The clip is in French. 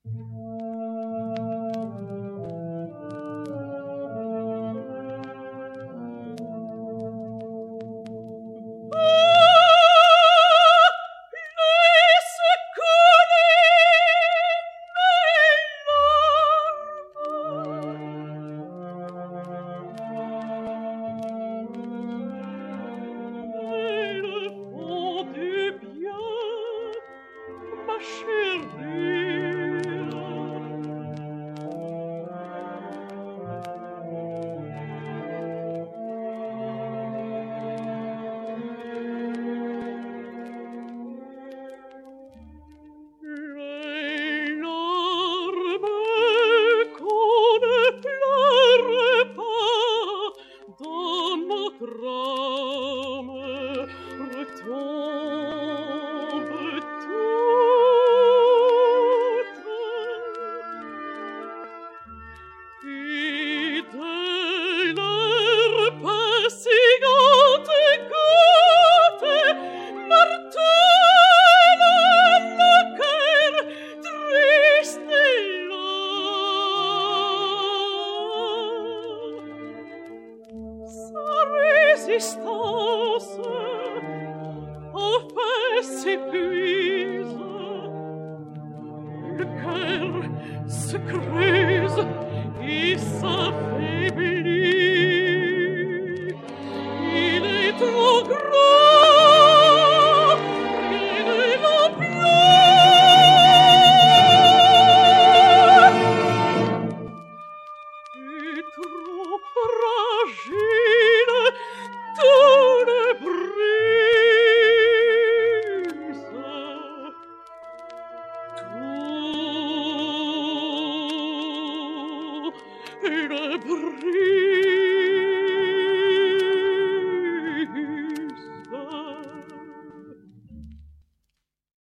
résistance en fait s'épuise, le cœur se creuse et s'affaiblit. Il est trop grand, rien ne l'emploie, et trop fragile, tout le brise, tout le brise.